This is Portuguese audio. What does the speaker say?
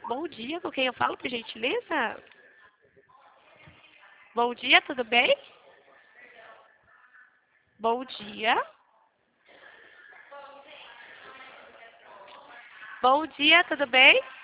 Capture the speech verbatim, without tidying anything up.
Bom dia, com quem eu falo, por gentileza? Bom dia, tudo bem? Bom dia. Bom dia, tudo bem?